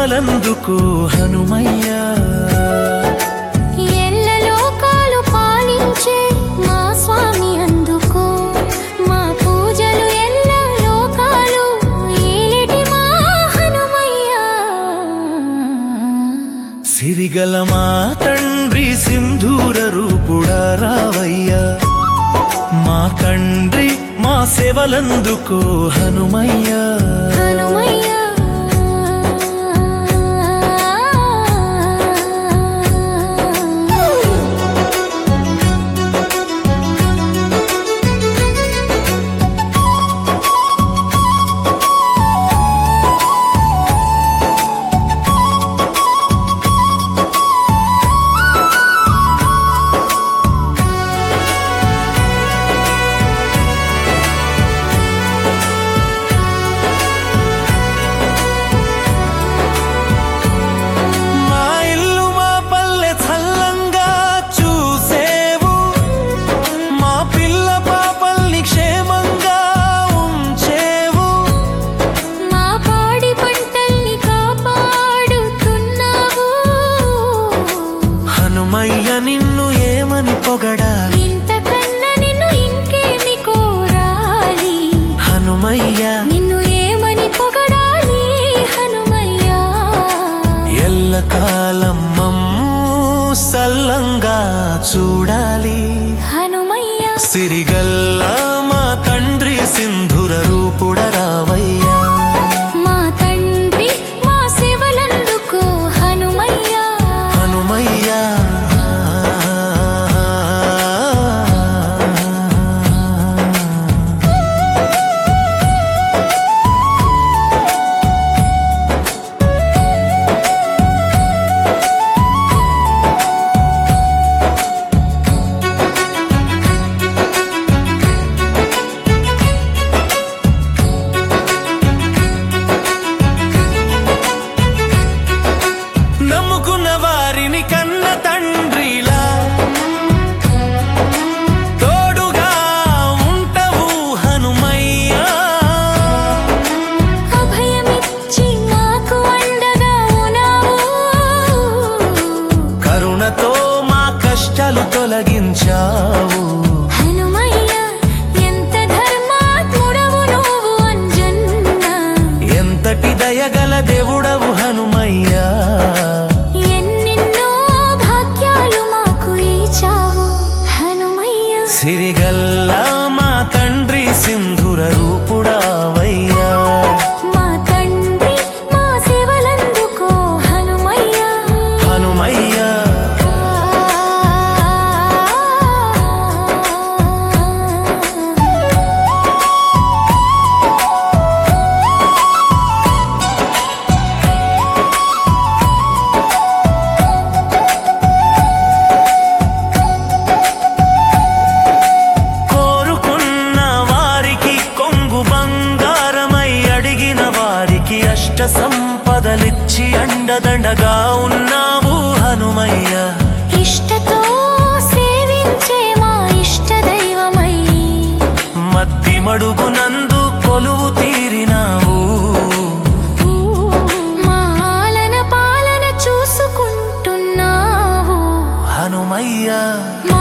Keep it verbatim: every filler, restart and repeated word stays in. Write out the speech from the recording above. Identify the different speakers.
Speaker 1: సేవలందుకో హనుమయ్య.
Speaker 2: ఎల్ల లోకాలు పాలించే మా స్వామి అందుకో మా పూజలు, ఎల్ల లోకాలు ఏలిటి మా హనుమయ్య.
Speaker 1: సిరిగల మా తండ్రి సింధూర రూపుడా రావయ్యా, మా తండ్రి మా సేవలందుకో హనుమయ్య.
Speaker 2: హనుమయ్య
Speaker 1: హనుమయ్య నిన్ను ఏమని పొగడాలి,
Speaker 2: ఇంతకన్నా నిన్ను ఇంకేమి కోరాలి.
Speaker 1: హనుమయ్య
Speaker 2: నిన్ను ఏమని పొగడాలి హనుమయ్య.
Speaker 1: ఎల్లకాలం మమ్ము సల్లంగా చూడాలి
Speaker 2: హనుమయ్య.
Speaker 1: సిరిగల్లా మా తండ్రి సింధుర రూపుడ రావయ్యా,
Speaker 2: మా తండ్రి మా సేవలందుకో హనుమయ్య.
Speaker 1: హనుమయ్య నమ్ముకున్న వారిని కన్న తండ్రిలా తోడుగా ఉంటవు హనుమయ్య.
Speaker 2: అభయమిచ్చి మాకు అండగా ఉన్నావు,
Speaker 1: కరుణతో మా కష్టాలు తొలగించావు
Speaker 2: హనుమయ్య. ఎంత ధర్మాత్ముడవు నువ్వు అంజన్న,
Speaker 1: ఎంతటి దయగల దేవుడవు హనుమయ్య.
Speaker 2: ఎన్నెన్నో భాగ్యాలు మాకు ఇచ్చావు హనుమయ్య.
Speaker 1: సిరిగల్లా మా తండ్రి సింధుర రూపుడావయ్యా,
Speaker 2: మా తండ్రి మా సేవలందుకో హనుమయ్య.
Speaker 1: హనుమయ్య కోరుకున్న వారికి కొంగు బంగారమై, అడిగిన వారికి అష్ట సంపదలిచ్చి అండదండగా ఉన్నావు హనుమయ్య.
Speaker 2: ఇష్టతో సేవించే మా ఇష్ట దైవమై,
Speaker 1: మద్ది మడుగునందు కొలువు తీరినావు
Speaker 2: మా ఆలన పాలన చూసుకుంటున్నావు
Speaker 1: హనుమయ్య.
Speaker 2: మా